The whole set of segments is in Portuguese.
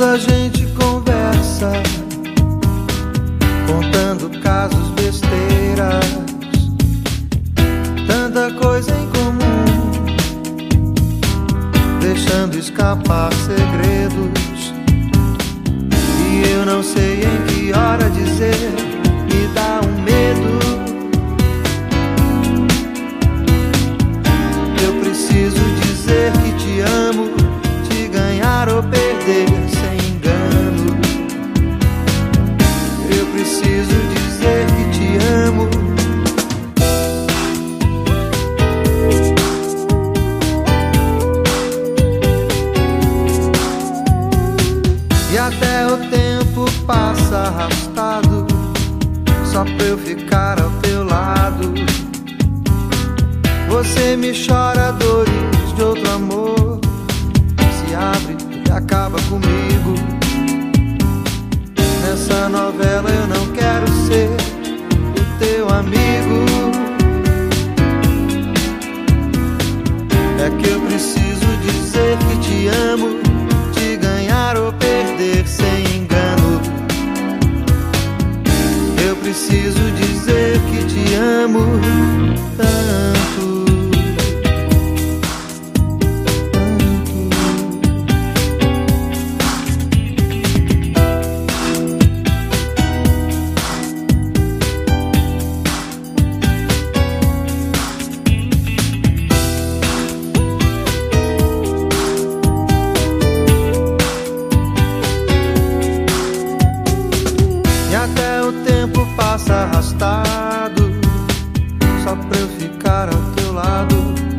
Quando a gente conversa, contando casos, besteiras, tanta coisa em comum, deixando escapar segredos. E eu não sei em que hora dizer, me dá um medo. Eu preciso dizer que te amo, te ganhar ou perder sem engano. Eu preciso dizer que te amo. E até o tempo passa arrastado, só pra eu ficar ao teu lado. Você me chora dores de outro amor, se abre e acaba comigo. Nessa novela eu não quero ser o teu amigo. É que eu preciso dizer que te amo, te ganhar ou perder sem engano. Eu preciso dizer que te amo tanto. Passa arrastado, só pra eu ficar ao teu lado.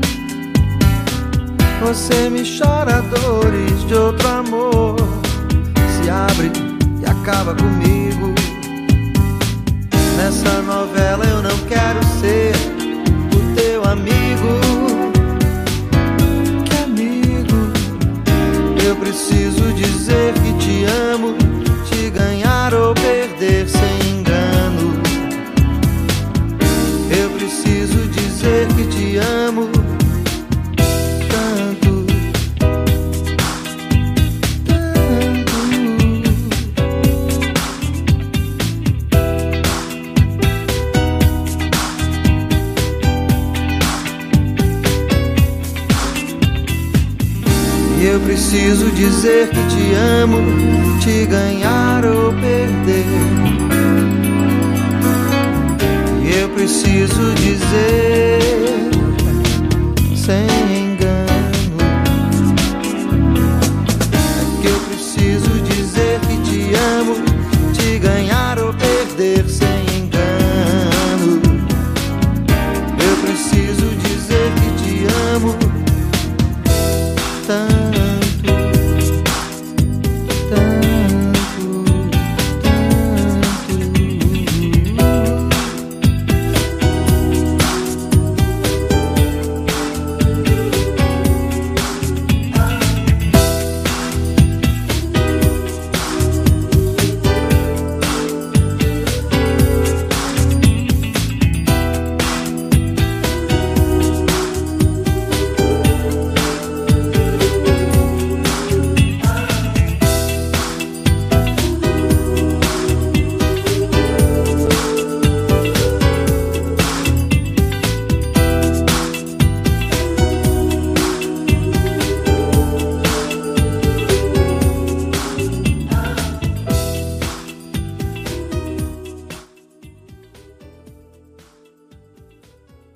Você me chora dores de outro amor, se abre e acaba comigo. Nessa novela eu não quero ser o teu amigo. Que amigo? Eu preciso dizer que te amo, te ganhar ou perder sem engano. Eu preciso dizer que te amo tanto, tanto. E eu preciso dizer que te amo, te ganhar ou perder. Eu preciso dizer sem engano. É que eu preciso dizer que te amo, te ganhar ou perder sem engano. Eu preciso dizer que te amo